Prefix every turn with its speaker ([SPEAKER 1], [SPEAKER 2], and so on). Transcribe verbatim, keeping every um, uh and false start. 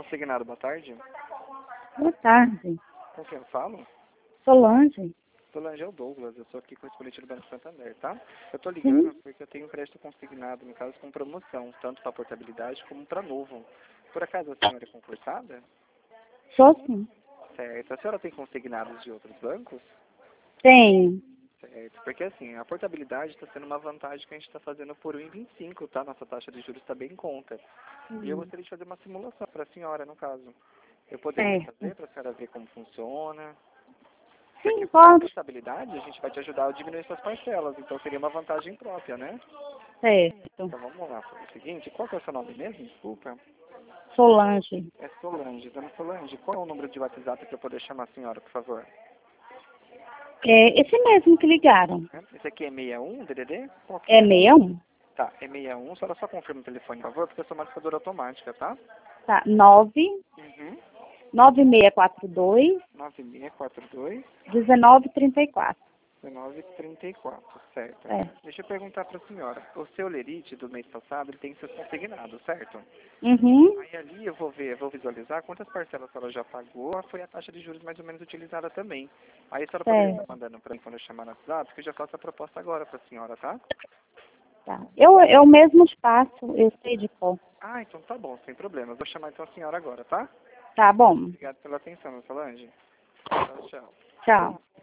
[SPEAKER 1] Consignado, boa tarde.
[SPEAKER 2] Boa tarde.
[SPEAKER 1] Com quem eu falo?
[SPEAKER 2] Solange.
[SPEAKER 1] Solange, é o Douglas, eu sou aqui com o exponente do Banco Santander, tá? Eu tô ligando
[SPEAKER 2] Sim.
[SPEAKER 1] porque eu tenho um crédito consignado, no caso com promoção, tanto para portabilidade como para novo. Por acaso a senhora é concursada?
[SPEAKER 2] Sou sim.
[SPEAKER 1] Certo. A senhora tem consignados de outros bancos?
[SPEAKER 2] Tenho.
[SPEAKER 1] Certo. Porque assim, a portabilidade está sendo uma vantagem que a gente está fazendo por um vírgula vinte e cinco, tá? Nossa taxa de juros está bem em conta. E eu
[SPEAKER 2] Hum.
[SPEAKER 1] gostaria de fazer uma simulação para a senhora, no caso. Eu poderia
[SPEAKER 2] Certo.
[SPEAKER 1] fazer para a senhora ver como funciona? Porque
[SPEAKER 2] Sim,
[SPEAKER 1] com a
[SPEAKER 2] pode.
[SPEAKER 1] portabilidade a gente vai te ajudar a diminuir suas parcelas, então seria uma vantagem própria, né?
[SPEAKER 2] Certo.
[SPEAKER 1] Então vamos lá, é o seguinte, qual que é o seu nome mesmo? Desculpa.
[SPEAKER 2] Solange.
[SPEAKER 1] É Solange. Dona Solange, qual é o número de WhatsApp para eu poder chamar a senhora, por favor?
[SPEAKER 2] É esse mesmo que ligaram.
[SPEAKER 1] Esse aqui é sessenta e um, D D D? Qual que
[SPEAKER 2] É
[SPEAKER 1] é?
[SPEAKER 2] sessenta e um?
[SPEAKER 1] Tá, é sessenta e um, a senhora só confirma o telefone, por favor, porque eu sou marcadora automática, tá?
[SPEAKER 2] Tá. nove
[SPEAKER 1] Uhum.
[SPEAKER 2] nove seis quatro dois
[SPEAKER 1] nove seis quatro dois,
[SPEAKER 2] dezenove trinta e quatro.
[SPEAKER 1] dezenove trinta e quatro, certo.
[SPEAKER 2] É.
[SPEAKER 1] Deixa eu perguntar para a senhora. O seu lerite do mês passado, ele tem seus consignados, certo?
[SPEAKER 2] Uhum.
[SPEAKER 1] Aí ali eu vou ver, eu vou visualizar quantas parcelas a senhora já pagou, qual foi a taxa de juros mais ou menos utilizada também. Aí a senhora poderia estar
[SPEAKER 2] Certo.
[SPEAKER 1] mandando para mim quando eu chamar no WhatsApp, porque eu já faço a proposta agora para a senhora, tá?
[SPEAKER 2] Tá. Eu, eu mesmo espaço, eu sei de qual.
[SPEAKER 1] Ah, então tá bom, sem problema. Eu vou chamar então a senhora agora, tá?
[SPEAKER 2] Tá bom.
[SPEAKER 1] Obrigado pela atenção, Solange. Tchau, tchau.
[SPEAKER 2] Tchau.